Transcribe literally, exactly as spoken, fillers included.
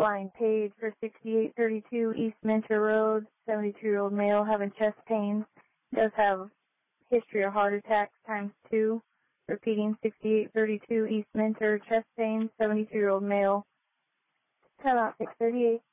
line paid for sixty-eight thirty-two East Mentor Road, seventy-two-year-old male having chest pains. Does have history of heart attacks times two. Repeating, sixty-eight thirty-two East Mentor, chest pains, seventy-two-year-old male. Time out, six thirty-eight.